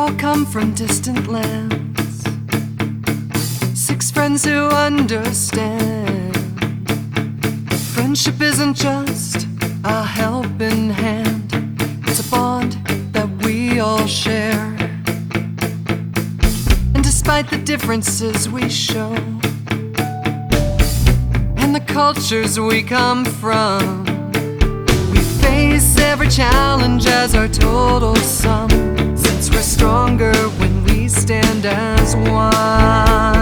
all come from distant lands, 6 friends who understand. Friendship isn't just a helping hand, it's a bond that we all share. And despite the differences we show and the cultures we come from, we face every challenge as our total sum, since we're stronger when we stand as one.